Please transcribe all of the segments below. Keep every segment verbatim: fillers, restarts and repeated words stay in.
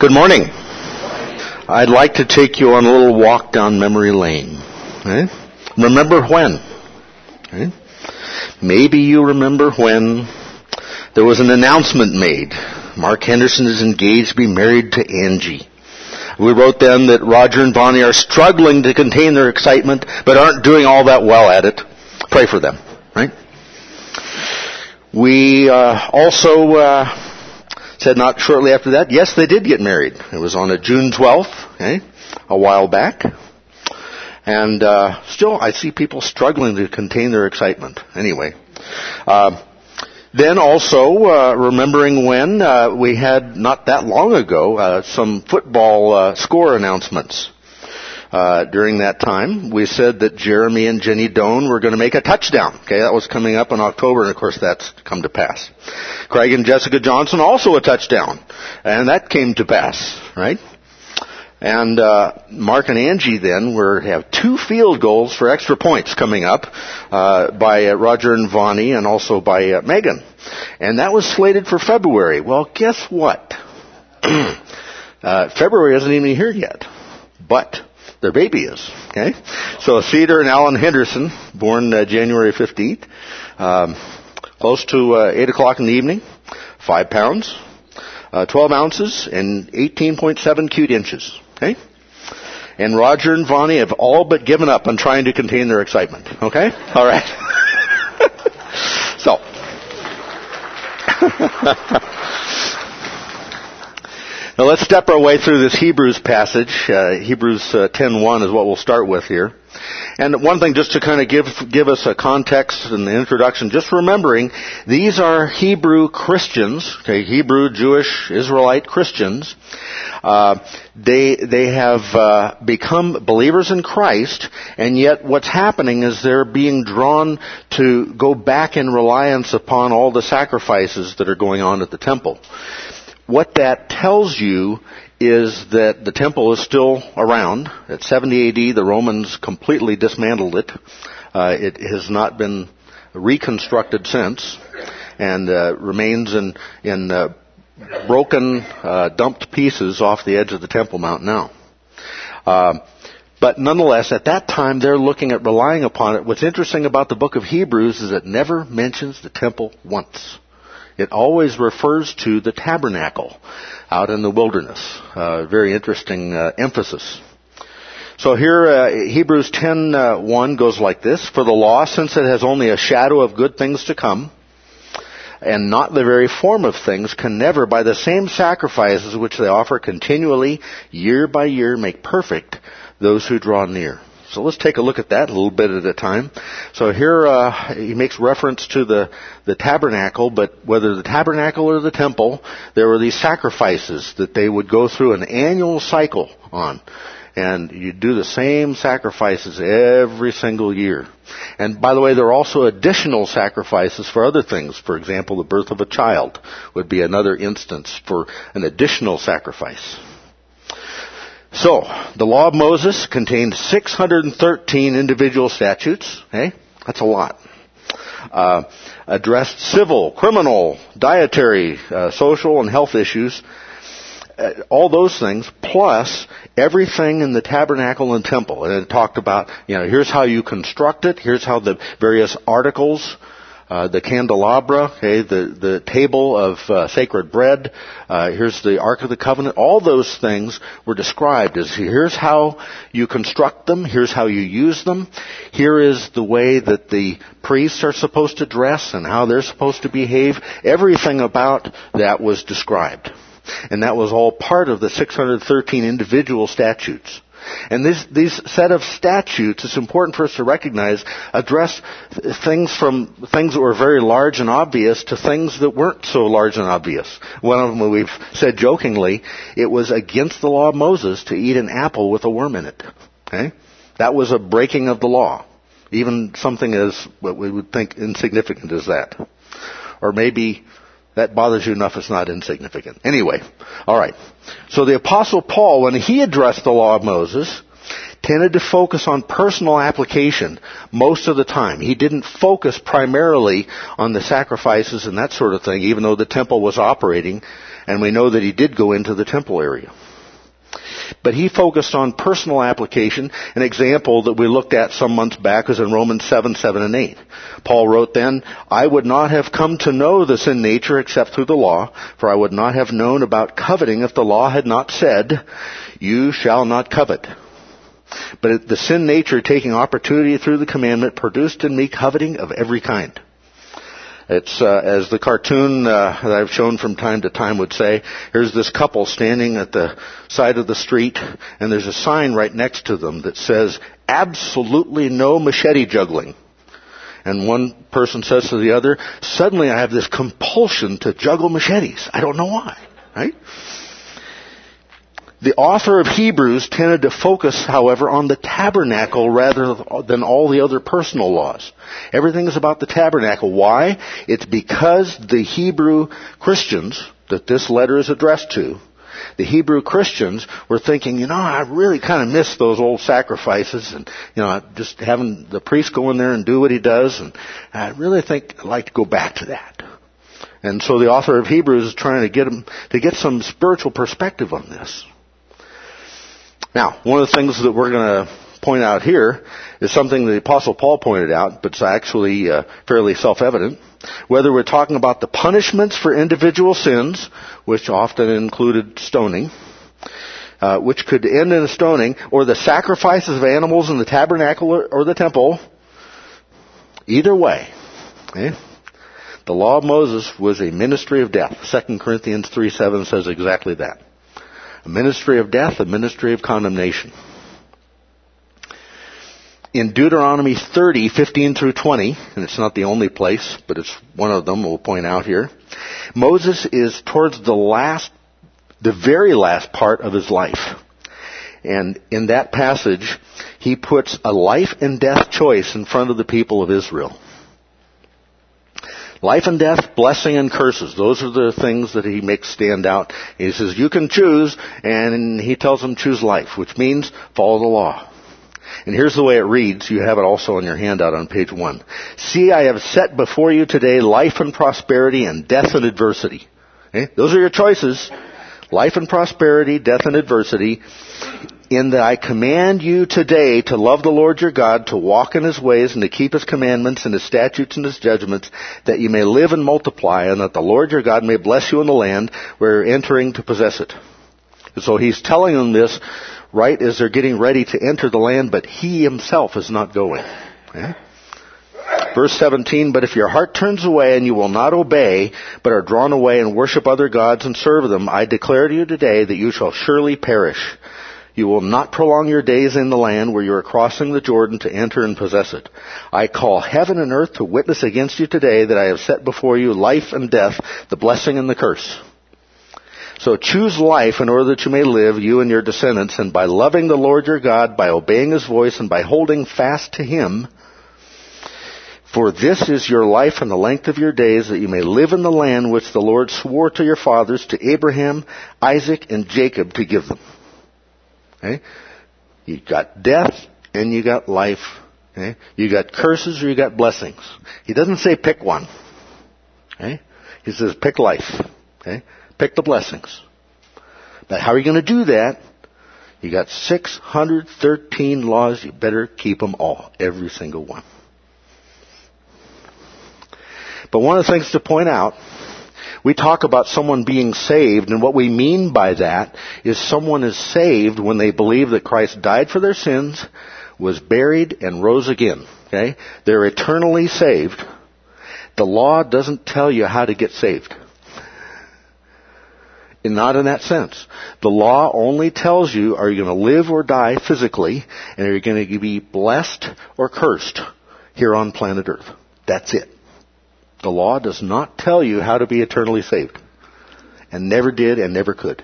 Good morning. I'd like to take you on a little walk down memory lane. Okay? Remember when? Okay? Maybe you remember when there was an announcement made. Mark Henderson is engaged to be married to Angie. We wrote then that Roger and Bonnie are struggling to contain their excitement, but aren't doing all that well at it. Pray for them, right? We uh, also uh, said not shortly after that, yes, they did get married. It was on a June twelfth, okay, a while back. And uh, still, I see people struggling to contain their excitement. Anyway. Uh, then also, uh, remembering when uh, we had, not that long ago, uh, some football uh, score announcements. Uh, during that time, we said that Jeremy and Jenny Doan were going to make a touchdown. Okay, that was coming up in October, and of course that's come to pass. Craig and Jessica Johnson, also a touchdown. And that came to pass, right? And uh, Mark and Angie then were have two field goals for extra points coming up uh, by uh, Roger and Vonnie and also by uh, Megan. And that was slated for February. Well, guess what? uh, February isn't even here yet. But their baby is. Okay? So Cedar and Alan Henderson, born uh, January fifteenth, um, close to uh, eight o'clock in the evening, five pounds, uh, twelve ounces, and eighteen point seven cute inches. Okay? And Roger and Vonnie have all but given up on trying to contain their excitement. Okay? All right. So. Now let's step our way through this Hebrews passage. Uh, Hebrews uh, ten one is what we'll start with here. And one thing just to kind of give give us a context and the introduction, just remembering these are Hebrew Christians, okay, Hebrew, Jewish, Israelite Christians. Uh, they they have uh, become believers in Christ, and yet what's happening is they're being drawn to go back in reliance upon all the sacrifices that are going on at the temple. What that tells you is that the temple is still around. At seventy A D, the Romans completely dismantled it. Uh, it has not been reconstructed since, and uh, remains in in uh, broken, uh, dumped pieces off the edge of the Temple Mount now. Uh, But nonetheless, at that time, they're looking at relying upon it. What's interesting about the book of Hebrews is it never mentions the temple once. It always refers to the tabernacle out in the wilderness. Uh, very interesting uh, emphasis. So here, uh, Hebrews ten one goes like this. For the law, since it has only a shadow of good things to come, and not the very form of things, can never, by the same sacrifices which they offer continually, year by year, make perfect those who draw near. So let's take a look at that a little bit at a time. So here uh, he makes reference to the, the tabernacle, but whether the tabernacle or the temple, there were these sacrifices that they would go through an annual cycle on. And you do the same sacrifices every single year. And by the way, there are also additional sacrifices for other things. For example, the birth of a child would be another instance for an additional sacrifice. So, the law of Moses contained six hundred thirteen individual statutes. Okay? That's a lot. Uh, addressed civil, criminal, dietary, uh, social, and health issues. Uh, all those things, plus everything in the tabernacle and temple. And it talked about, you know, here's how you construct it. Here's how the various articles, uh, the candelabra, okay, the, the table of uh, sacred bread, uh, here's the Ark of the Covenant. All those things were described as here's how you construct them, here's how you use them, here is the way that the priests are supposed to dress and how they're supposed to behave. Everything about that was described. And that was all part of the six hundred thirteen individual statutes. And this, these set of statutes, it's important for us to recognize, address things from things that were very large and obvious to things that weren't so large and obvious. One of them, we've said jokingly, it was against the law of Moses to eat an apple with a worm in it. Okay? That was a breaking of the law. Even something as what we would think insignificant as that. Or maybe that bothers you enough it's not insignificant. Anyway, all right. So the Apostle Paul, when he addressed the law of Moses, tended to focus on personal application most of the time. He didn't focus primarily on the sacrifices and that sort of thing, even though the temple was operating, and we know that he did go into the temple area. But he focused on personal application. An example that we looked at some months back is in Romans seven, seven and eight. Paul wrote then, I would not have come to know the sin nature except through the law, for I would not have known about coveting if the law had not said, you shall not covet. But the sin nature, taking opportunity through the commandment, produced in me coveting of every kind. It's uh, as the cartoon uh, that I've shown from time to time would say, here's this couple standing at the side of the street, and there's a sign right next to them that says, absolutely no machete juggling. And one person says to the other, suddenly I have this compulsion to juggle machetes. I don't know why, right? The author of Hebrews tended to focus, however, on the tabernacle rather than all the other personal laws. Everything is about the tabernacle. Why? It's because the Hebrew Christians that this letter is addressed to, the Hebrew Christians were thinking, you know, I really kind of miss those old sacrifices and, you know, just having the priest go in there and do what he does, and I really think I'd like to go back to that. And so the author of Hebrews is trying to get them to get some spiritual perspective on this. Now, one of the things that we're going to point out here is something the Apostle Paul pointed out, but it's actually uh, fairly self-evident. Whether we're talking about the punishments for individual sins, which often included stoning, uh, which could end in a stoning, or the sacrifices of animals in the tabernacle or, or the temple, either way, okay, the law of Moses was a ministry of death. Second Corinthians three seven says exactly that. A ministry of death, a ministry of condemnation. In Deuteronomy thirty, fifteen through twenty, and it's not the only place, but it's one of them we'll point out here, Moses is towards the last, the very last part of his life. And in that passage, he puts a life and death choice in front of the people of Israel. Life and death, blessing and curses. Those are the things that he makes stand out. He says, you can choose, and he tells them choose life, which means follow the law. And here's the way it reads. You have it also on your handout on page one. See, I have set before you today life and prosperity and death and adversity. Okay? Those are your choices. Life and prosperity, death and adversity. In that I command you today to love the Lord your God, to walk in his ways, and to keep his commandments and his statutes and his judgments, that you may live and multiply, and that the Lord your God may bless you in the land where you're entering to possess it. And so he's telling them this right as they're getting ready to enter the land, but he himself is not going. Okay? Verse seventeen, but if your heart turns away and you will not obey, but are drawn away and worship other gods and serve them, I declare to you today that you shall surely perish. You will not prolong your days in the land where you are crossing the Jordan to enter and possess it. I call heaven and earth to witness against you today that I have set before you life and death, the blessing and the curse. So choose life in order that you may live, you and your descendants, and by loving the Lord your God, by obeying his voice, and by holding fast to him. For this is your life and the length of your days, that you may live in the land which the Lord swore to your fathers, to Abraham, Isaac, and Jacob, to give them. Okay? You got death and you got life. Okay? You got curses or you got blessings. He doesn't say pick one. Okay? He says pick life. Okay? Pick the blessings. But how are you going to do that? You got six hundred thirteen laws. You better keep them all. Every single one. But one of the things to point out, we talk about someone being saved, and what we mean by that is someone is saved when they believe that Christ died for their sins, was buried, and rose again. Okay? They're eternally saved. The law doesn't tell you how to get saved. And not in that sense. The law only tells you, are you going to live or die physically, and are you going to be blessed or cursed here on planet Earth? That's it. The law does not tell you how to be eternally saved. And never did and never could.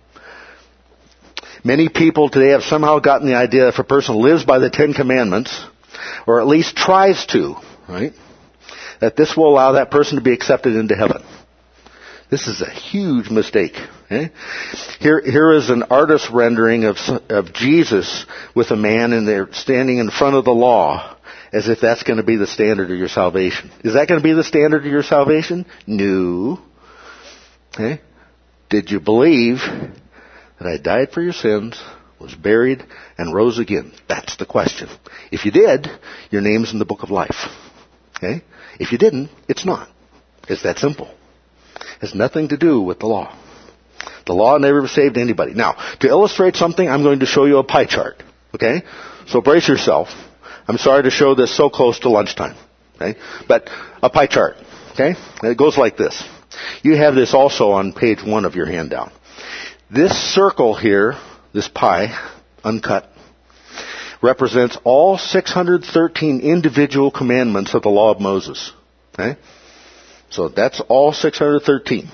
Many people today have somehow gotten the idea that if a person lives by the Ten Commandments, or at least tries to, right, that this will allow that person to be accepted into heaven. This is a huge mistake. Okay? Here, here is an artist's rendering of, of Jesus with a man in there standing in front of the law, as if that's going to be the standard of your salvation. Is that going to be the standard of your salvation? No. Okay? Did you believe that I died for your sins, was buried, and rose again? That's the question. If you did, your name's in the book of life. Okay? If you didn't, it's not. It's that simple. It has nothing to do with the law. The law never saved anybody. Now, to illustrate something, I'm going to show you a pie chart. Okay? So brace yourself. I'm sorry to show this so close to lunchtime. Okay? But a pie chart. Okay? It goes like this. You have this also on page one of your handout. This circle here, this pie, uncut, represents all six hundred thirteen individual commandments of the law of Moses. Okay? So that's all six hundred thirteen.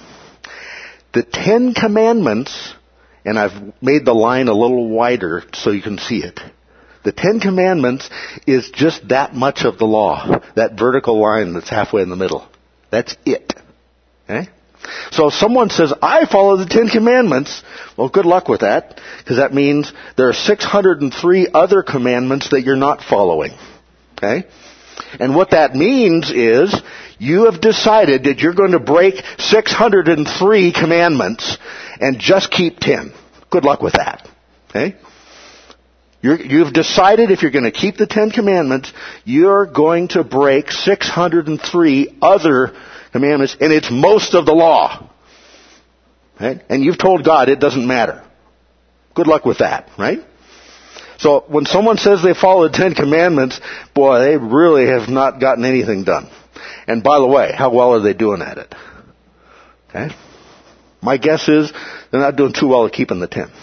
The Ten Commandments, and I've made the line a little wider so you can see it. The Ten Commandments is just that much of the law, that vertical line that's halfway in the middle. That's it. Okay? So if someone says, I follow the Ten Commandments, well, good luck with that, because that means there are six hundred three other commandments that you're not following. Okay? And what that means is, you have decided that you're going to break six hundred three commandments and just keep ten. Good luck with that. Okay? You're, you've decided if you're going to keep the Ten Commandments, you're going to break six hundred three other commandments, and it's most of the law. Right? And you've told God it doesn't matter. Good luck with that, right? So when someone says they follow the Ten Commandments, boy, they really have not gotten anything done. And by the way, how well are they doing at it? Okay? My guess is they're not doing too well at keeping the ten.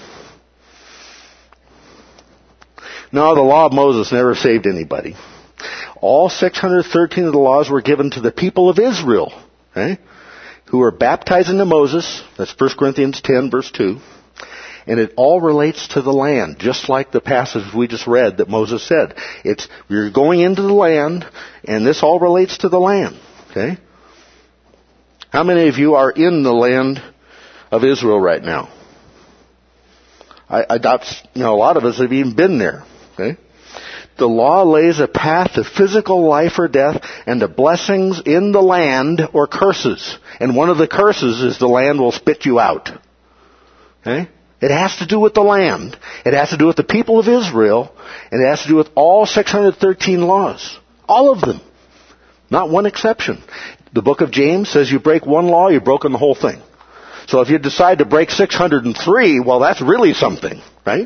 No, the law of Moses never saved anybody. All six hundred thirteen of the laws were given to the people of Israel, okay, who were baptized into Moses. That's First Corinthians ten, verse two. And it all relates to the land, just like the passage we just read that Moses said. It's, you're going into the land, and this all relates to the land, okay? How many of you are in the land of Israel right now? I, I doubt, you know, a lot of us have even been there, okay? The law lays a path to physical life or death and to blessings in the land or curses. And one of the curses is the land will spit you out. Okay? It has to do with the land. It has to do with the people of Israel. And it has to do with all six hundred thirteen laws. All of them. Not one exception. The book of James says you break one law, you've broken the whole thing. So if you decide to break six hundred three, well, that's really something, right?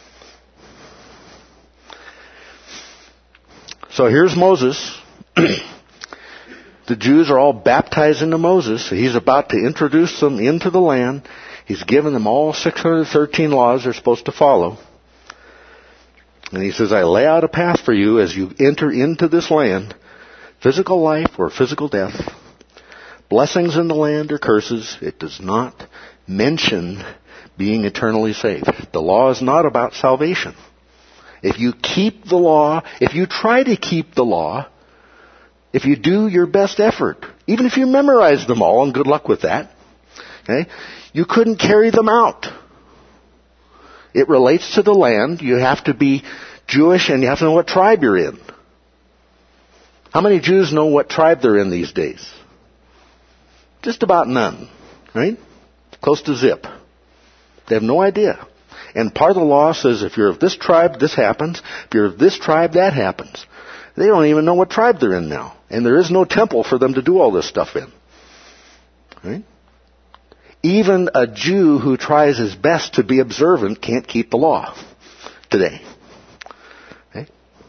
So here's Moses. The Jews are all baptized into Moses. He's about to introduce them into the land. He's given them all six hundred thirteen laws they're supposed to follow. And he says, I lay out a path for you as you enter into this land. Physical life or physical death. Blessings in the land or curses. It does not mention being eternally saved. The law is not about salvation. If you keep the law, if you try to keep the law, if you do your best effort, even if you memorize them all, and good luck with that, okay, you couldn't carry them out. It relates to the land. You have to be Jewish and you have to know what tribe you're in. How many Jews know what tribe they're in these days? Just about none, right? Close to zip. They have no idea. And part of the law says if you're of this tribe, this happens. If you're of this tribe, that happens. They don't even know what tribe they're in now. And there is no temple for them to do all this stuff in. Right? Even a Jew who tries his best to be observant can't keep the law today. Okay?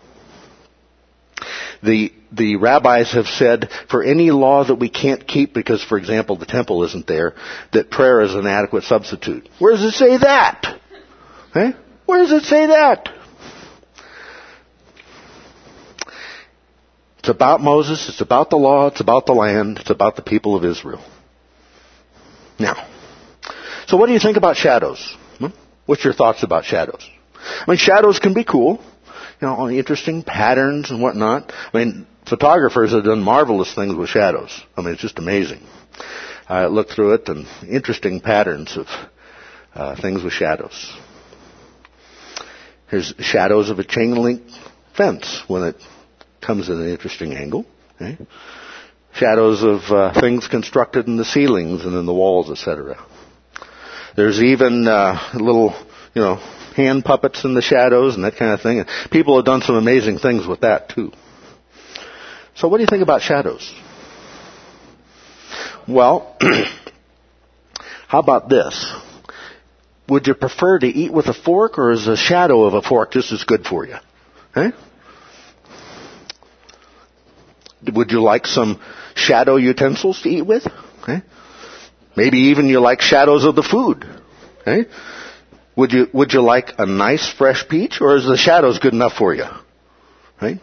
The the rabbis have said for any law that we can't keep because, for example, the temple isn't there, that prayer is an adequate substitute. Where does it say that? Okay? Where does it say that? It's about Moses, it's about the law, it's about the land, it's about the people of Israel. Now, so what do you think about shadows? What's your thoughts about shadows? I mean, shadows can be cool, you know, interesting patterns and whatnot. I mean, photographers have done marvelous things with shadows. I mean, it's just amazing. I looked through it, and interesting patterns of uh, things with shadows. There's shadows of a chain link fence when it comes at an interesting angle. Okay? Shadows of uh, things constructed in the ceilings and in the walls, et cetera. There's even uh, little, you know, hand puppets in the shadows and that kind of thing. And people have done some amazing things with that too. So what do you think about shadows? Well, how about this? Would you prefer to eat with a fork, or is a shadow of a fork just as good for you? Okay? Would you like some shadow utensils to eat with? Okay? Maybe even you like shadows of the food. Okay? Would you would you like a nice fresh peach, or is the shadows good enough for you? Right?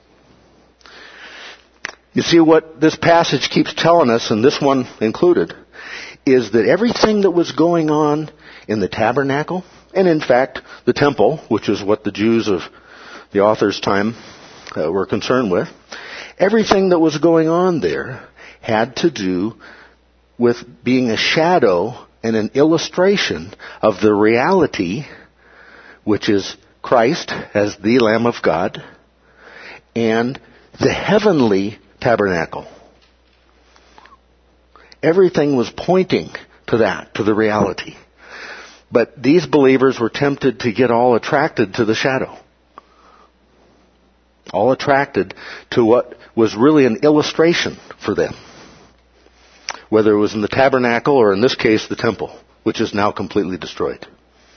You see, what this passage keeps telling us, and this one included, is that everything that was going on in the tabernacle, and in fact the temple, which is what the Jews of the author's time uh, were concerned with, everything that was going on there had to do with being a shadow and an illustration of the reality, which is Christ as the Lamb of God, and the heavenly tabernacle. Everything was pointing to that, to the reality. But these believers were tempted to get all attracted to the shadow. All attracted to what was really an illustration for them. Whether it was in the tabernacle or in this case the temple, which is now completely destroyed.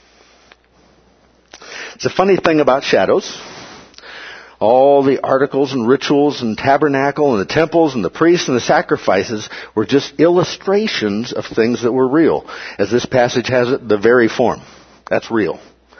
It's a funny thing about shadows. All the articles and rituals and tabernacle and the temples and the priests and the sacrifices were just illustrations of things that were real. As this passage has it, the very form. That's real.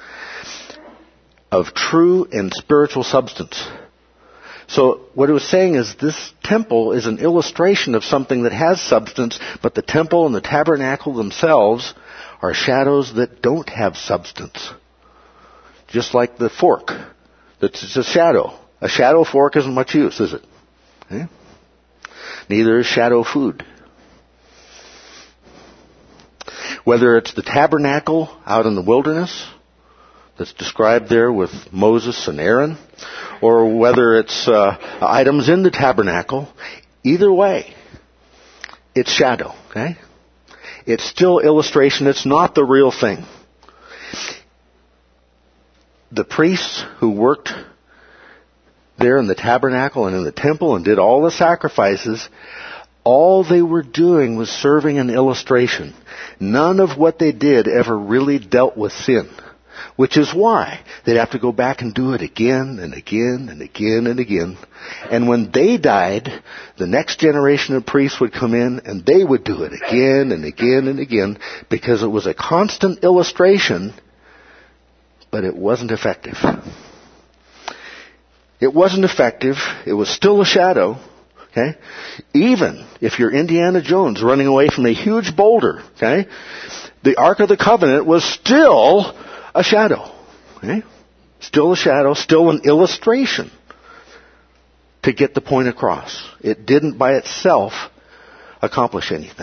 Of true and spiritual substance. So what it was saying is this temple is an illustration of something that has substance, but the temple and the tabernacle themselves are shadows that don't have substance. Just like the fork. It's a shadow. A shadow fork isn't much use, is it? Okay? Neither is shadow food. Whether it's the tabernacle out in the wilderness that's described there with Moses and Aaron, or whether it's uh, items in the tabernacle, either way, it's shadow. Okay? It's still illustration. It's not the real thing. The priests who worked there in the tabernacle and in the temple and did all the sacrifices, all they were doing was serving an illustration. None of what they did ever really dealt with sin, which is why they'd have to go back and do it again and again and again and again. And when they died, the next generation of priests would come in and they would do it again and again and again, because it was a constant illustration, but it wasn't effective. It wasn't effective. It was still a shadow. Okay? Even if you're Indiana Jones running away from a huge boulder, okay, the Ark of the Covenant was still a shadow. Okay? Still a shadow, still an illustration to get the point across. It didn't by itself accomplish anything.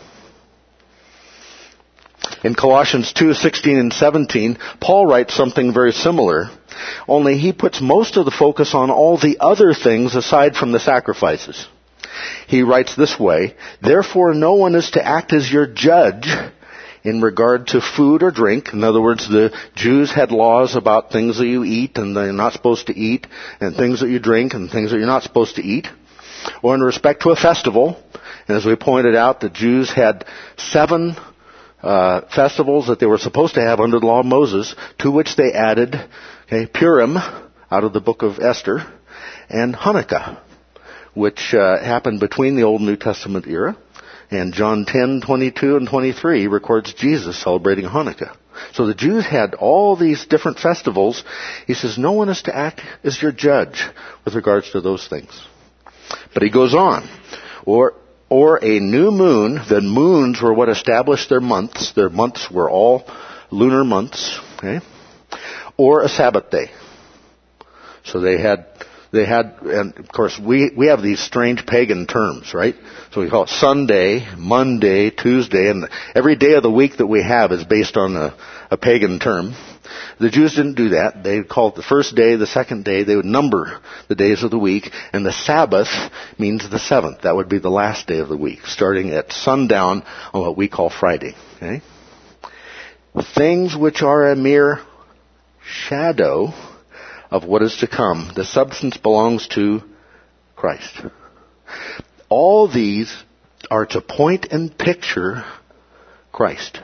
In Colossians two sixteen and seventeen, Paul writes something very similar, only he puts most of the focus on all the other things aside from the sacrifices. He writes this way, "Therefore no one is to act as your judge in regard to food or drink." In other words, the Jews had laws about things that you eat and that you're not supposed to eat, and things that you drink and things that you're not supposed to eat. Or in respect to a festival, and as we pointed out, the Jews had seven Uh, festivals that they were supposed to have under the law of Moses, to which they added, okay, Purim, out of the book of Esther, and Hanukkah, which uh, happened between the Old and New Testament era. And John ten twenty-two and twenty-three records Jesus celebrating Hanukkah. So the Jews had all these different festivals. He says, no one is to act as your judge with regards to those things. But he goes on, or Or a new moon. The moons were what established their months. Their months were all lunar months. Okay? Or a Sabbath day. So they had They had, and of course we, we have these strange pagan terms, right? So we call it Sunday, Monday, Tuesday, and every day of the week that we have is based on a, a pagan term. The Jews didn't do that. They called it the first day, the second day. They would number the days of the week, and the Sabbath means the seventh. That would be the last day of the week, starting at sundown on what we call Friday. Okay? Things which are a mere shadow of what is to come. The substance belongs to Christ. All these are to point and picture Christ.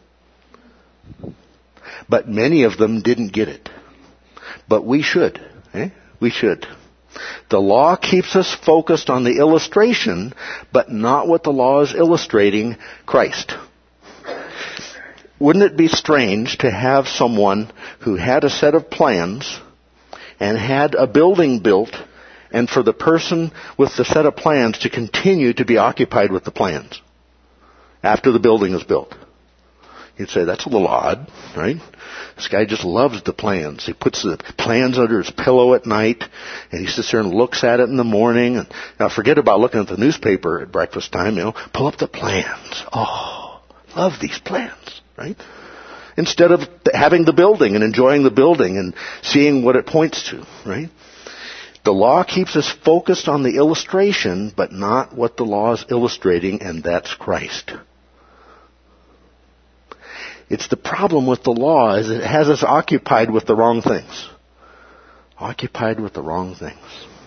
But many of them didn't get it. But we should. Eh? We should. The law keeps us focused on the illustration, but not what the law is illustrating, Christ. Wouldn't it be strange to have someone who had a set of plans and had a building built, and for the person with the set of plans to continue to be occupied with the plans after the building is built? You'd say, that's a little odd, right? This guy just loves the plans. He puts the plans under his pillow at night, and he sits there and looks at it in the morning. And now forget about looking at the newspaper at breakfast time, you know. Pull up the plans. Oh, love these plans, right? Instead of having the building and enjoying the building and seeing what it points to, right? The law keeps us focused on the illustration, but not what the law is illustrating, and that's Christ. It's the problem with the law is it has us occupied with the wrong things. Occupied with the wrong things.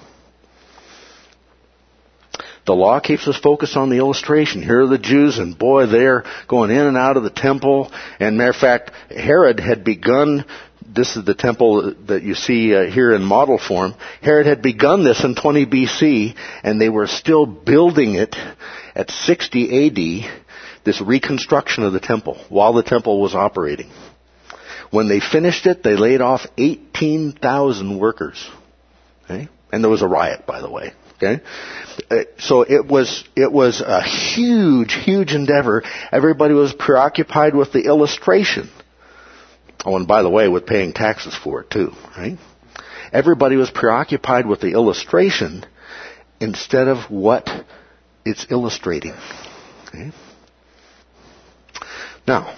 The law keeps us focused on the illustration. Here are the Jews, and boy, they're going in and out of the temple. And matter of fact, Herod had begun, this is the temple that you see uh, here in model form. Herod had begun this in twenty B C, and they were still building it at sixty A D, this reconstruction of the temple, while the temple was operating. When they finished it, they laid off eighteen thousand workers. Okay? And there was a riot, by the way. Okay? So it was, it was a huge, huge endeavor. Everybody was preoccupied with the illustration. Oh, and by the way, with paying taxes for it too, right? Everybody was preoccupied with the illustration instead of what it's illustrating. Okay? Now,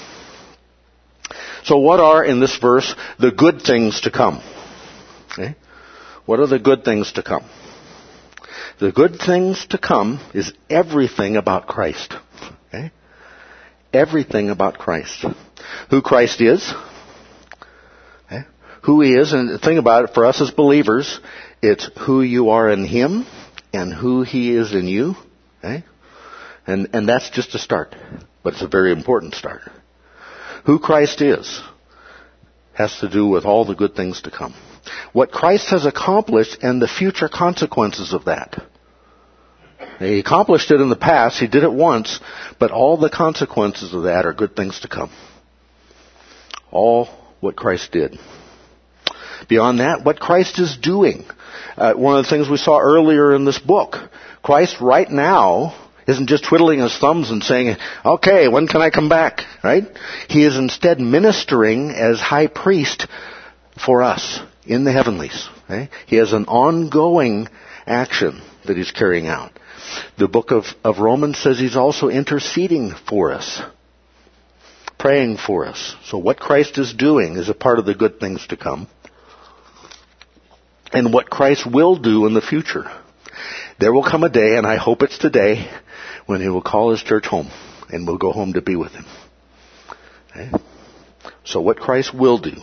so what are, in this verse, the good things to come? Okay? What are the good things to come? The good things to come is everything about Christ. Okay? Everything about Christ. Who Christ is. Okay? Who He is. And the thing about it, for us as believers, it's who you are in Him and who He is in you. Okay? And, and that's just a start. But it's a very important start. Who Christ is has to do with all the good things to come. What Christ has accomplished and the future consequences of that. He accomplished it in the past. He did it once. But all the consequences of that are good things to come. All what Christ did. Beyond that, what Christ is doing. Uh, one of the things we saw earlier in this book. Christ right now isn't just twiddling his thumbs and saying, okay, when can I come back? Right? He is instead ministering as high priest for us in the heavenlies. Okay? He has an ongoing action that he's carrying out. The book of, of Romans says he's also interceding for us. Praying for us. So what Christ is doing is a part of the good things to come. And what Christ will do in the future. There will come a day, and I hope it's today, when he will call his church home. And we'll go home to be with him. Okay? So what Christ will do.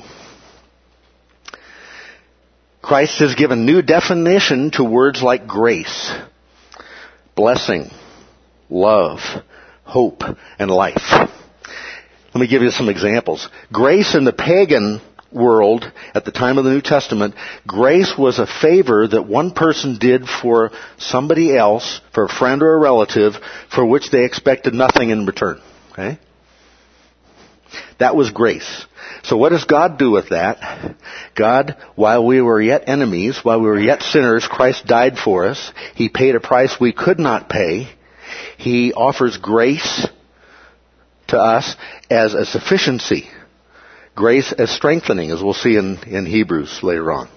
Christ has given new definition to words like grace, blessing, love, hope, and life. Let me give you some examples. Grace in the pagan world at the time of the New Testament, grace was a favor that one person did for somebody else, for a friend or a relative, for which they expected nothing in return. Okay? That was grace. So what does God do with that? God, while we were yet enemies, while we were yet sinners, Christ died for us. He paid a price we could not pay. He offers grace to us as a sufficiency. Grace as strengthening, as we'll see in, in Hebrews later on.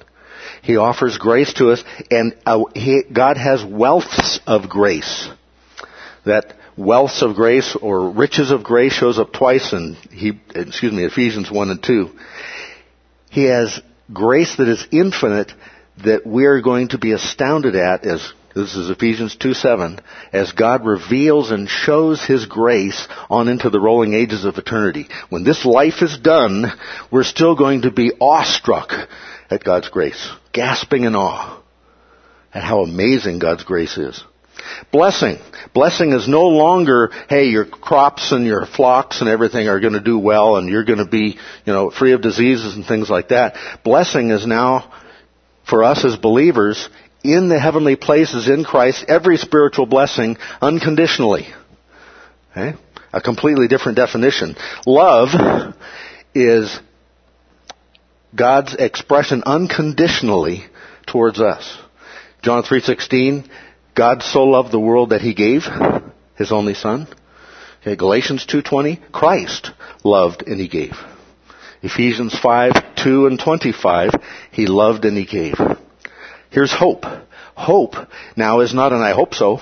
He offers grace to us, and uh, he, God has wealths of grace. That wealths of grace or riches of grace shows up twice in he, excuse me, Ephesians one and two. He has grace that is infinite that we're going to be astounded at as, this is Ephesians two seven, as God reveals and shows His grace on into the rolling ages of eternity. When this life is done, we're still going to be awestruck at God's grace, gasping in awe at how amazing God's grace is. Blessing. Blessing is no longer, hey, your crops and your flocks and everything are going to do well and you're going to be, you know, free of diseases and things like that. Blessing is now, for us as believers, in the heavenly places in Christ, every spiritual blessing unconditionally. Okay? A completely different definition. Love is God's expression unconditionally towards us. John three sixteen, God so loved the world that He gave His only Son. Okay, Galatians two twenty, Christ loved and He gave. Ephesians five two and twenty-five, He loved and He gave. Here's hope. Hope now is not an I hope so.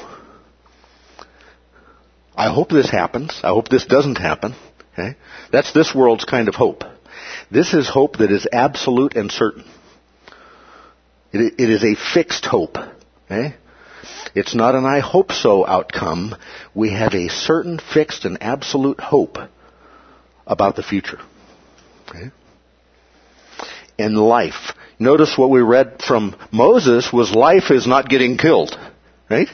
I hope this happens. I hope this doesn't happen. Okay? That's this world's kind of hope. This is hope that is absolute and certain. It, it is a fixed hope. Okay? It's not an I hope so outcome. We have a certain, fixed, and absolute hope about the future. Okay? And life. Notice what we read from Moses was life is not getting killed. Right?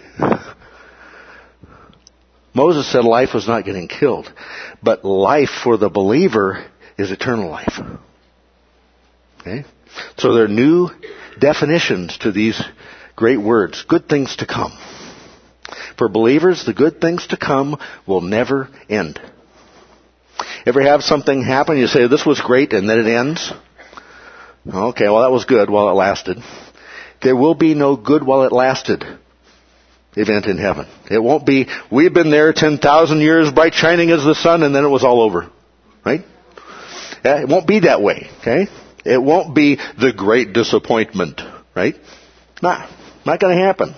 Moses said life was not getting killed. But life for the believer is eternal life. Okay? So there are new definitions to these great words. Good things to come. For believers, the good things to come will never end. Ever have something happen, you say, this was great, and then it ends? Okay, well that was good while it lasted. There will be no good while it lasted event in heaven. It won't be, we've been there ten thousand years, bright shining as the sun, and then it was all over. Right? Yeah, it won't be that way. Okay? It won't be the great disappointment. Right? Nah, not going to happen.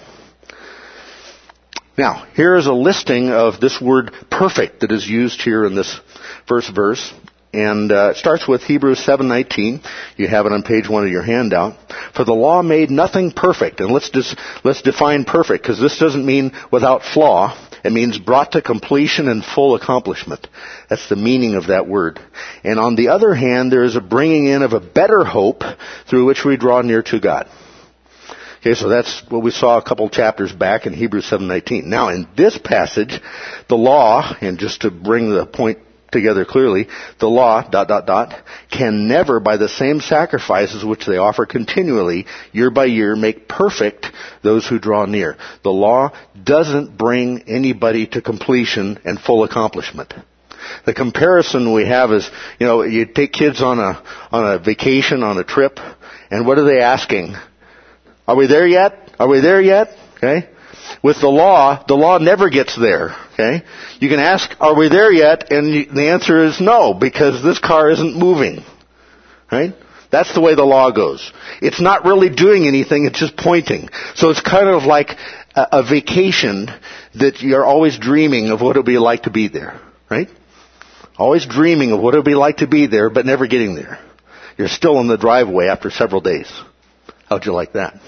Now, here is a listing of this word perfect that is used here in this first verse. And uh, it starts with Hebrews seven nineteen. You have it on page one of your handout. For the law made nothing perfect. And let's just, let's define perfect, because this doesn't mean without flaw. It means brought to completion and full accomplishment. That's the meaning of that word. And on the other hand, there is a bringing in of a better hope through which we draw near to God. Okay, so that's what we saw a couple chapters back in Hebrews seven nineteen. Now, in this passage, the law, and just to bring the point together clearly, the law, dot, dot, dot, can never, by the same sacrifices which they offer continually, year by year, make perfect those who draw near. The law doesn't bring anybody to completion and full accomplishment. The comparison we have is, you know, you take kids on a, on a vacation, on a trip, and what are they asking? Are we there yet? Are we there yet? Okay? With the law, the law never gets there. Okay? You can ask, are we there yet? And you, the answer is no, because this car isn't moving. Right? That's the way the law goes. It's not really doing anything, it's just pointing. So it's kind of like a, a vacation that you're always dreaming of what it would be like to be there. Right? Always dreaming of what it would be like to be there, but never getting there. You're still in the driveway after several days. How'd you like that?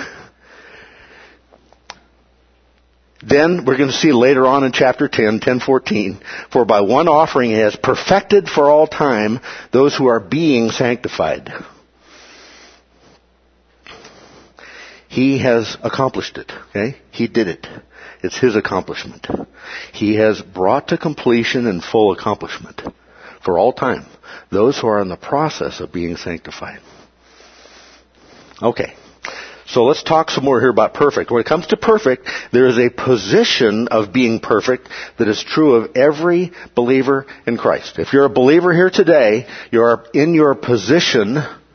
Then we're going to see later on in chapter ten, ten fourteen, for by one offering he has perfected for all time those who are being sanctified. He has accomplished it. Okay? He did it. It's his accomplishment. He has brought to completion and full accomplishment for all time those who are in the process of being sanctified. Okay. So let's talk some more here about perfect. When it comes to perfect, there is a position of being perfect that is true of every believer in Christ. If you're a believer here today, you're in your position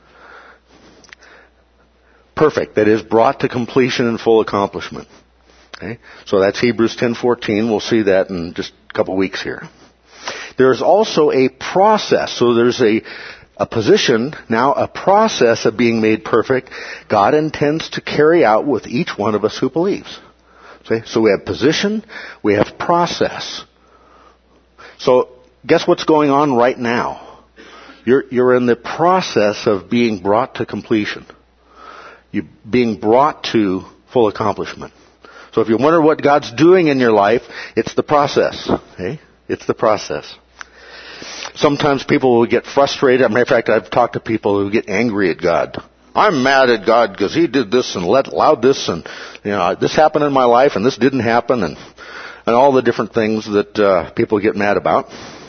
perfect, that is brought to completion and full accomplishment. Okay? So that's Hebrews ten fourteen. We'll see that in just a couple weeks here. There is also a process. So there's a a position, now a process of being made perfect, God intends to carry out with each one of us who believes. See? So we have position, we have process. So guess what's going on right now? You're, you're in the process of being brought to completion. You're being brought to full accomplishment. So if you wonder what God's doing in your life, it's the process. Okay? It's the process. Sometimes people will get frustrated. As a matter of fact, I've talked to people who get angry at God. I'm mad at God because He did this and let, allowed this, and you know this happened in my life and this didn't happen, and and all the different things that uh, people get mad about.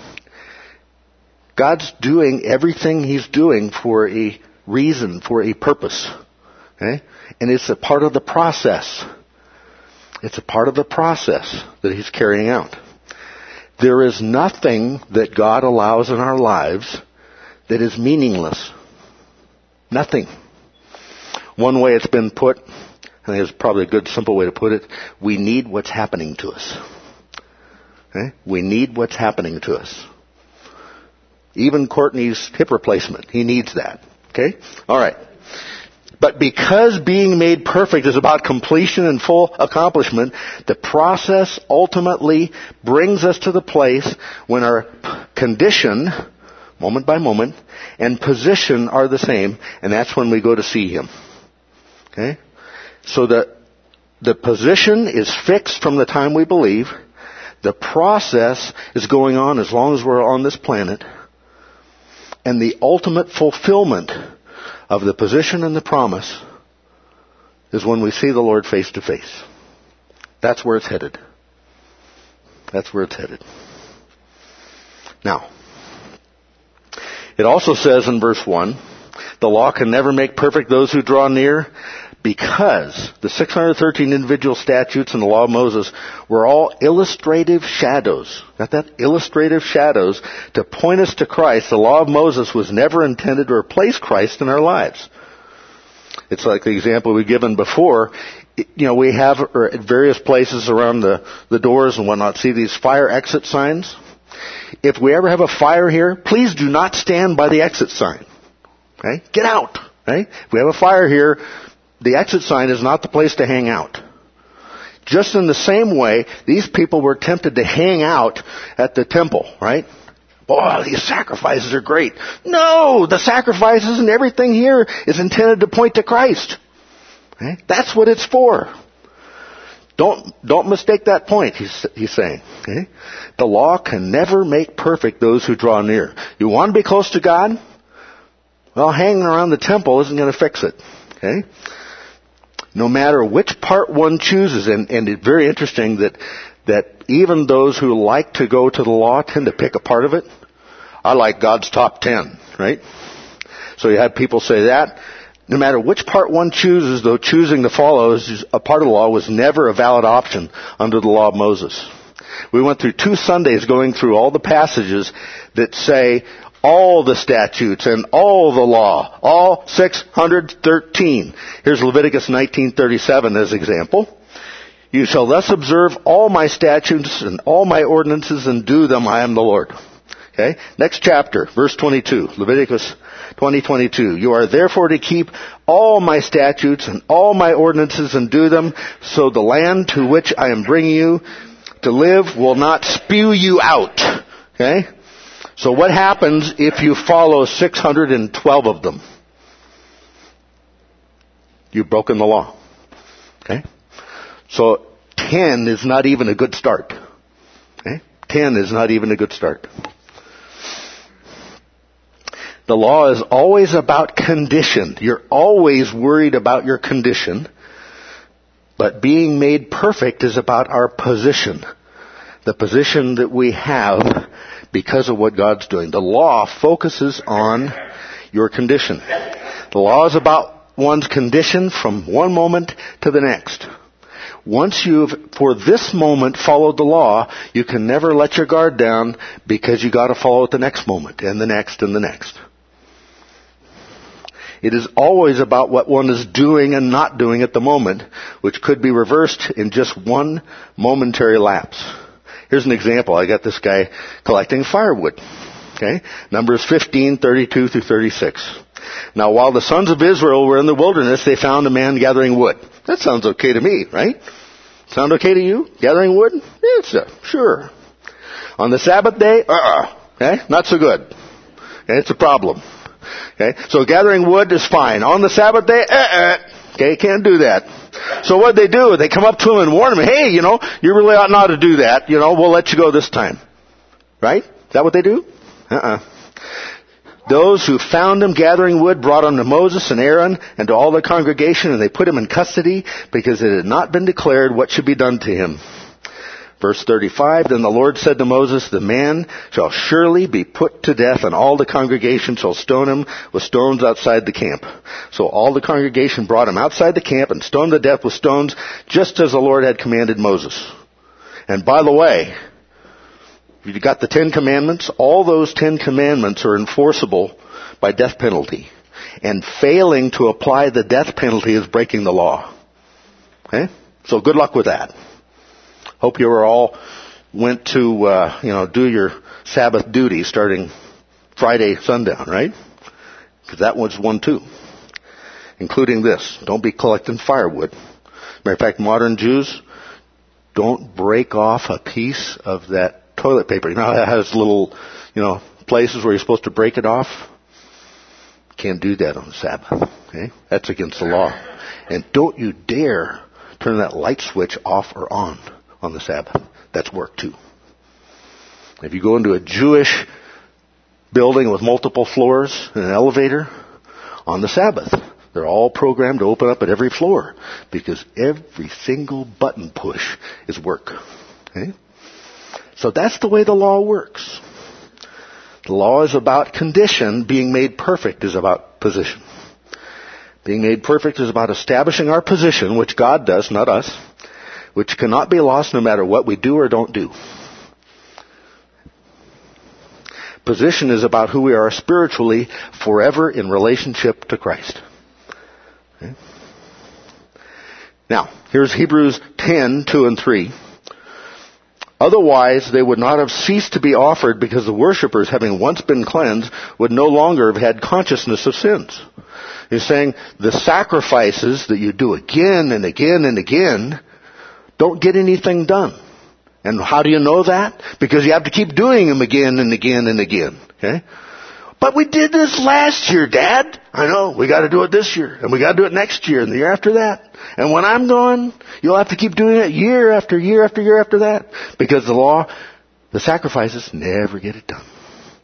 God's doing everything He's doing for a reason, for a purpose. Okay? And it's a part of the process. It's a part of the process that He's carrying out. There is nothing that God allows in our lives that is meaningless. Nothing. One way it's been put, I think it's probably a good simple way to put it, we need what's happening to us. Okay? We need what's happening to us. Even Courtney's hip replacement, he needs that. Okay? Alright. But because being made perfect is about completion and full accomplishment, the process ultimately brings us to the place when our condition, moment by moment, and position are the same, and that's when we go to see Him. Okay? So the, the position is fixed from the time we believe. The process is going on as long as we're on this planet. And the ultimate fulfillment of the position and the promise is when we see the Lord face to face. That's where it's headed. That's where it's headed. Now, it also says in verse one, the law can never make perfect those who draw near, because the six hundred thirteen individual statutes in the law of Moses were all illustrative shadows. Got that? Illustrative shadows to point us to Christ. The law of Moses was never intended to replace Christ in our lives. It's like the example we've given before. You know, we have at various places around the, the doors and whatnot, see these fire exit signs. If we ever have a fire here, please do not stand by the exit sign. Okay? Get out. Okay? If we have a fire here, the exit sign is not the place to hang out. Just in the same way, these people were tempted to hang out at the temple, right? Boy, these sacrifices are great. No, the sacrifices and everything here is intended to point to Christ. Okay? That's what it's for. Don't, don't mistake that point, he's, he's saying. Okay? The law can never make perfect those who draw near. You want to be close to God? Well, hanging around the temple isn't going to fix it. Okay? No matter which part one chooses, and, and it's very interesting that, that even those who like to go to the law tend to pick a part of it. I like God's top ten, right? So you have people say that. No matter which part one chooses, though choosing to follow is a part of the law was never a valid option under the law of Moses. We went through two Sundays going through all the passages that say all the statutes and all the law, all six hundred thirteen. Here's Leviticus nineteen thirty-seven as an example. You shall thus observe all my statutes and all my ordinances and do them. I am the Lord. Okay. Next chapter, verse twenty-two, Leviticus twenty twenty-two. You are therefore to keep all my statutes and all my ordinances and do them, so the land to which I am bringing you to live will not spew you out. Okay. So what happens if you follow six hundred twelve of them? You've broken the law. Okay? So ten is not even a good start. Okay? ten is not even a good start. The law is always about condition. You're always worried about your condition. But being made perfect is about our position. The position that we have because of what God's doing. The law focuses on your condition. The law is about one's condition from one moment to the next. Once you've, for this moment, followed the law, you can never let your guard down because you got to follow it the next moment and the next and the next. It is always about what one is doing and not doing at the moment, which could be reversed in just one momentary lapse. Here's an example. I got this guy collecting firewood. Okay? Numbers fifteen, thirty-two through thirty-six. Now while the sons of Israel were in the wilderness, they found a man gathering wood. That sounds okay to me, right? Sound okay to you? Gathering wood? Yes, uh, sure. On the Sabbath day? Uh-uh. Okay? Not so good. Okay? It's a problem. Okay? So gathering wood is fine. On the Sabbath day? Uh-uh. Okay? Can't do that. So what they do, they come up to him and warn him, hey, you know, you really ought not to do that. You know, we'll let you go this time. Right? Is that what they do? Uh-uh. Those who found him gathering wood brought him to Moses and Aaron and to all the congregation, and they put him in custody because it had not been declared what should be done to him. Verse thirty-five, then the Lord said to Moses, the man shall surely be put to death, and all the congregation shall stone him with stones outside the camp. So all the congregation brought him outside the camp and stoned to death with stones, just as the Lord had commanded Moses. And by the way, you got the Ten Commandments. All those Ten Commandments are enforceable by death penalty. And failing to apply the death penalty is breaking the law. Okay? So good luck with that. Hope you were all went to, uh, you know, do your Sabbath duty starting Friday sundown, right? Because that was one too. Including this. Don't be collecting firewood. Matter of fact, modern Jews, don't break off a piece of that toilet paper. You know how it has little, you know, places where you're supposed to break it off? Can't do that on the Sabbath. Okay? That's against the law. And don't you dare turn that light switch off or on on the Sabbath. That's work too. If you go into a Jewish building with multiple floors and an elevator on the Sabbath, they're all programmed to open up at every floor because every single button push is work. Okay? So that's the way the law works. The law is about condition. Being made perfect is about position. Being made perfect is about establishing our position, which God does, not us, which cannot be lost no matter what we do or don't do. Position is about who we are spiritually forever in relationship to Christ. Okay? Now, here's Hebrews ten, two and three. Otherwise, they would not have ceased to be offered because the worshippers, having once been cleansed, would no longer have had consciousness of sins. He's saying the sacrifices that you do again and again and again don't get anything done. And how do you know that? Because you have to keep doing them again and again and again. Okay? But we did this last year, Dad. I know. We got to do it this year. And we got to do it next year and the year after that. And when I'm gone, you'll have to keep doing it year after year after year after that. Because the law, the sacrifices never get it done.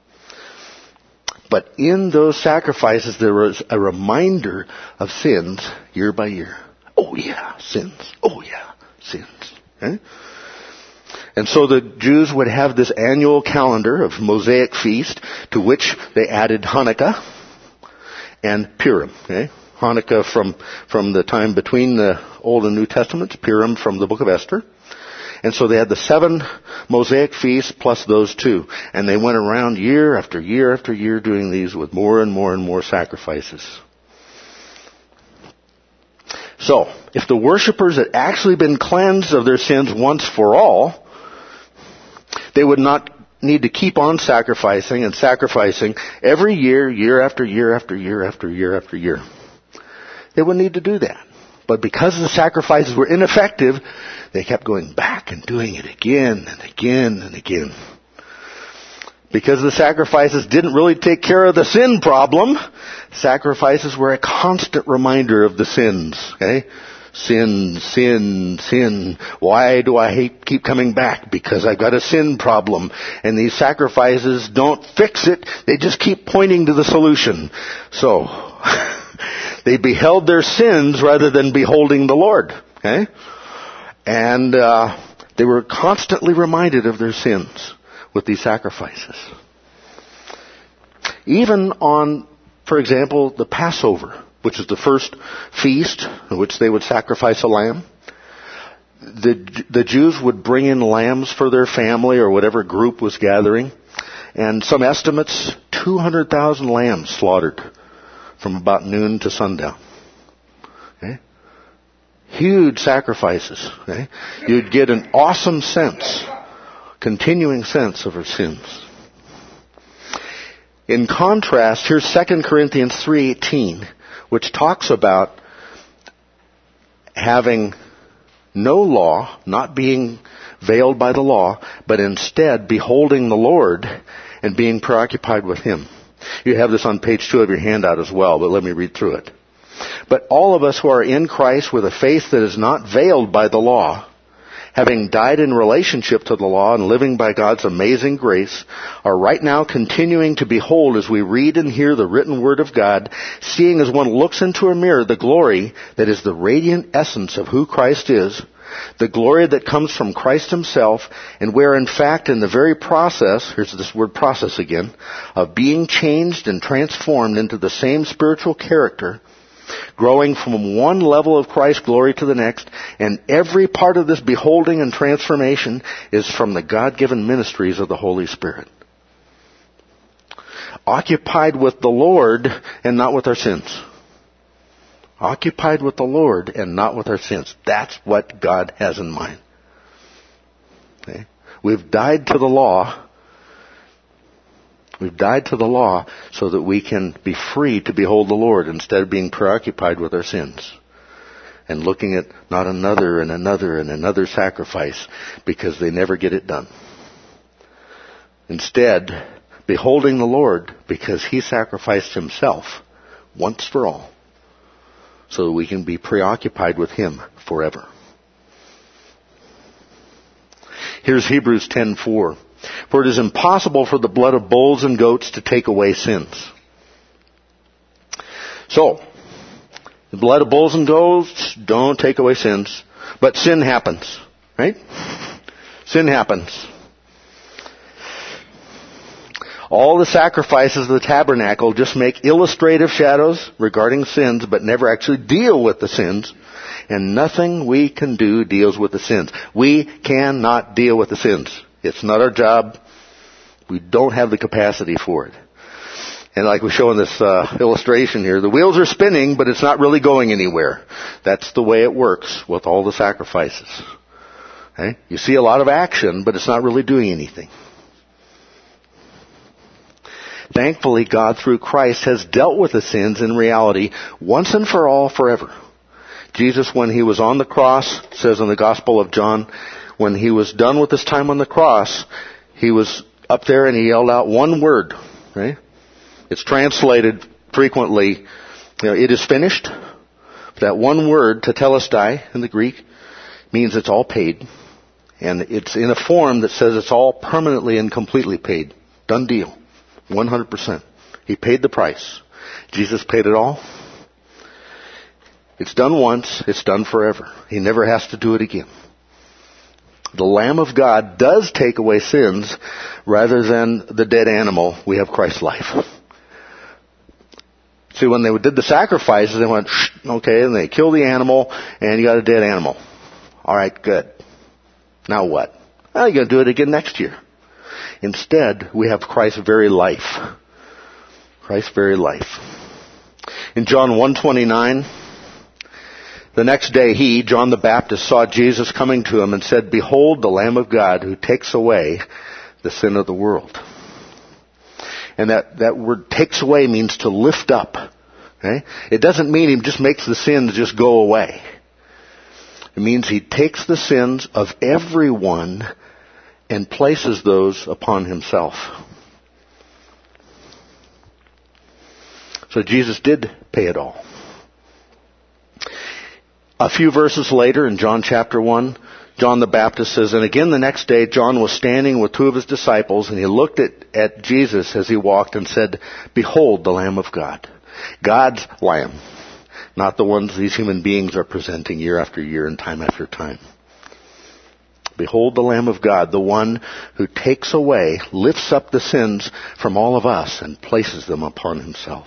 But in those sacrifices, there was a reminder of sins year by year. Oh yeah, sins. Oh yeah, sins. Okay? And so the Jews would have this annual calendar of Mosaic feast, to which they added Hanukkah and Purim. Okay? Hanukkah from, from the time between the Old and New Testaments, Purim from the book of Esther. And so they had the seven Mosaic feasts plus those two. And they went around year after year after year doing these with more and more and more sacrifices. So, if the worshippers had actually been cleansed of their sins once for all, they would not need to keep on sacrificing and sacrificing every year, year after year after year after year after year. They wouldn't need to do that. But because the sacrifices were ineffective, they kept going back and doing it again and again and again. Because the sacrifices didn't really take care of the sin problem, sacrifices were a constant reminder of the sins. Okay? Sin, sin, sin. Why do I hate, keep coming back? Because I've got a sin problem. And these sacrifices don't fix it. They just keep pointing to the solution. So, they beheld their sins rather than beholding the Lord. Okay? And uh, they were constantly reminded of their sins with these sacrifices. Even on, for example, the Passover, which is the first feast in which they would sacrifice a lamb. The, the Jews would bring in lambs for their family or whatever group was gathering. And some estimates, two hundred thousand lambs slaughtered from about noon to sundown. Okay? Huge sacrifices. Okay? You'd get an awesome sense, continuing sense of our sins. In contrast, here's Second Corinthians three eighteen, which talks about having no law, not being veiled by the law, but instead beholding the Lord and being preoccupied with Him. You have this on page two of your handout as well, but let me read through it. But all of us who are in Christ with a faith that is not veiled by the law, having died in relationship to the law and living by God's amazing grace, are right now continuing to behold as we read and hear the written word of God, seeing as one looks into a mirror the glory that is the radiant essence of who Christ is, the glory that comes from Christ Himself, and where in fact in the very process, here's this word process again, of being changed and transformed into the same spiritual character, growing from one level of Christ's glory to the next, and every part of this beholding and transformation is from the God-given ministries of the Holy Spirit. Occupied with the Lord and not with our sins. Occupied with the Lord and not with our sins. That's what God has in mind. Okay? We've died to the law. We've died to the law so that we can be free to behold the Lord instead of being preoccupied with our sins and looking at not another and another and another sacrifice because they never get it done. Instead, beholding the Lord because He sacrificed Himself once for all so that we can be preoccupied with Him forever. Here's Hebrews ten four. For it is impossible for the blood of bulls and goats to take away sins. So, the blood of bulls and goats don't take away sins, but sin happens, right? Sin happens. All the sacrifices of the tabernacle just make illustrative shadows regarding sins, but never actually deal with the sins. And nothing we can do deals with the sins. We cannot deal with the sins. It's not our job. We don't have the capacity for it. And like we show in this uh, illustration here, the wheels are spinning, but it's not really going anywhere. That's the way it works with all the sacrifices. Okay? You see a lot of action, but it's not really doing anything. Thankfully, God, through Christ, has dealt with the sins in reality once and for all forever. Jesus, when He was on the cross, says in the Gospel of John, when He was done with His time on the cross, He was up there and He yelled out one word. Right? It's translated frequently, you know, it is finished. That one word, tetelestai in the Greek, means it's all paid. And it's in a form that says it's all permanently and completely paid. Done deal. one hundred percent. He paid the price. Jesus paid it all. It's done once. It's done forever. He never has to do it again. The Lamb of God does take away sins rather than the dead animal. We have Christ's life. See, when they did the sacrifices, they went, okay, and they killed the animal, and you got a dead animal. All right, good. Now what? Well, you're going to do it again next year. Instead, we have Christ's very life. Christ's very life. In John one twenty-nine, the next day he, John the Baptist, saw Jesus coming to him and said, "Behold the Lamb of God who takes away the sin of the world." And that, that word takes away means to lift up. Okay? It doesn't mean He just makes the sins just go away. It means He takes the sins of everyone and places those upon Himself. So Jesus did pay it all. A few verses later in John chapter one, John the Baptist says, "And again the next day John was standing with two of his disciples, and he looked at, at Jesus as he walked and said, 'Behold the Lamb of God.'" God's Lamb, not the ones these human beings are presenting year after year and time after time. Behold the Lamb of God, the one who takes away, lifts up the sins from all of us and places them upon Himself.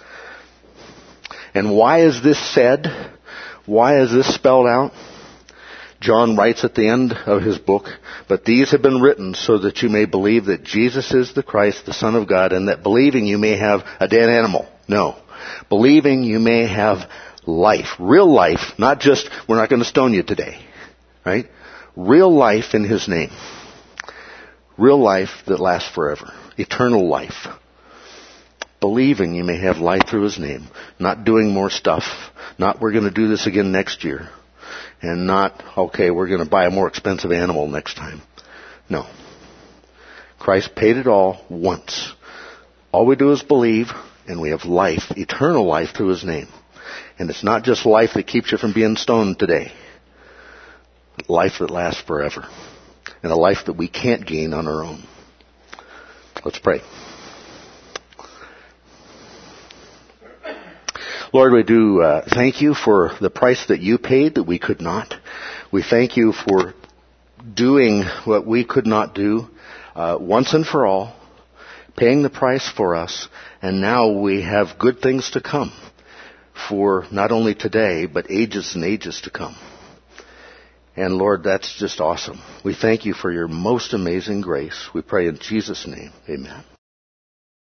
And why is this said? Why is this spelled out? John writes at the end of his book, "But these have been written so that you may believe that Jesus is the Christ, the Son of God, and that believing you may have a dead animal." No. Believing you may have life. Real life. Not just, we're not going to stone you today. Right? Real life in His name. Real life that lasts forever. Eternal life. believing you may have life through His name, not doing more stuff, not we're going to do this again next year, and not, okay, we're going to buy a more expensive animal next time. No. Christ paid it all once. All we do is believe, and we have life, eternal life through His name. And it's not just life that keeps you from being stoned today. Life that lasts forever. And a life that we can't gain on our own. Let's pray. Lord, we do uh, thank you for the price that you paid that we could not. We thank you for doing what we could not do uh, once and for all, paying the price for us, and now we have good things to come for not only today, but ages and ages to come. And Lord, that's just awesome. We thank you for your most amazing grace. We pray in Jesus' name. Amen.